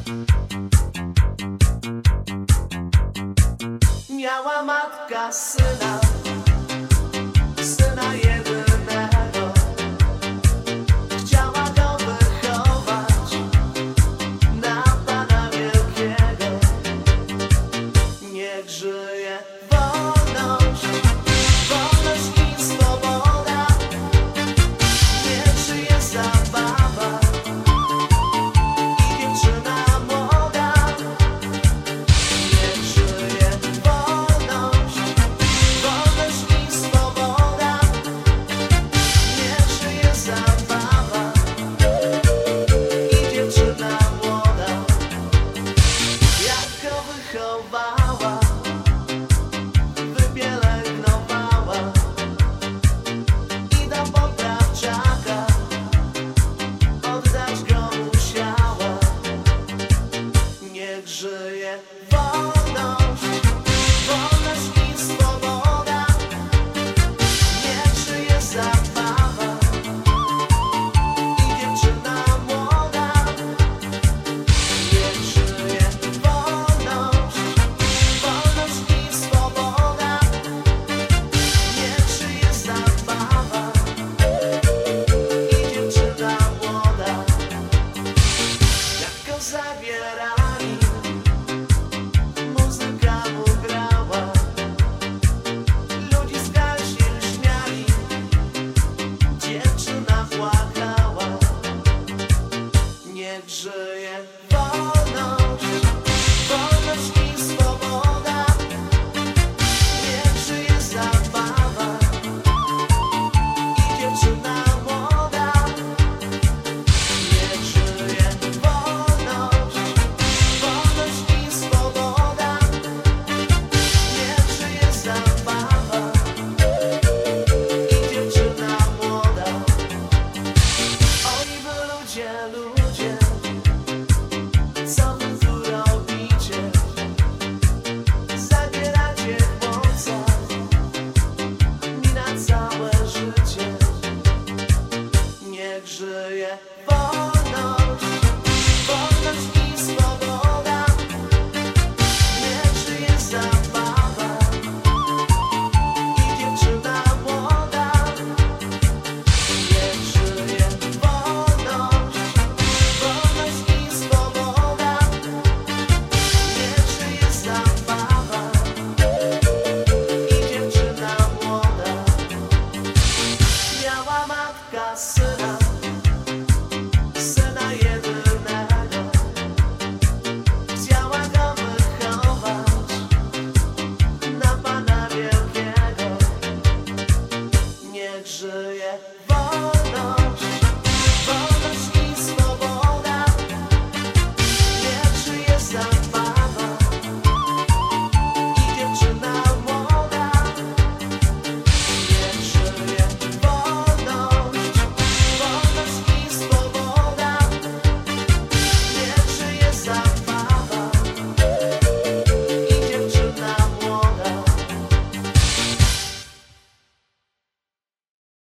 Miała matka syna jedynego. Chciała go wychować na Pana Wielkiego. Niech żyje wolność, wolność i swoboda. Niech żyje zabawa i dziewczyna młoda. Niech żyje wolność, wolność i swoboda. Niech żyje zabawa i dziewczyna młoda. Jak go wychowała, wypielęgnowała i do poprawczaka oddać go musiała. Niech żyje wolność, wolność i swoboda. Niech żyje zabawa i dziewczyna młoda. Niech żyje wolność, wolność i swoboda. Niech żyje zabawa i dziewczyna młoda. Jak go zabierali, muzyka mu grała, ludziska się śmiali, dziewczyna płakała. Niech żyje wolność, wolność i swoboda. Niech żyje zabawa i dziewczyna młoda. Niech żyje wolność, wolność i swoboda. Niech żyje zabawa i dziewczyna młoda. Oj wy ludzie, co wy tu robicie? Zabieracie chłopca mi na całe życie. Niech żyje wolność, wolność i swoboda. Niech żyje zabawa i dziewczyna młoda. Niech żyje wolność, wolność i swoboda. Niech żyje zabawa i dziewczyna młoda. Miała matka syna jedynego. Chciała go wychować na Pana Wielkiego. Niech żyje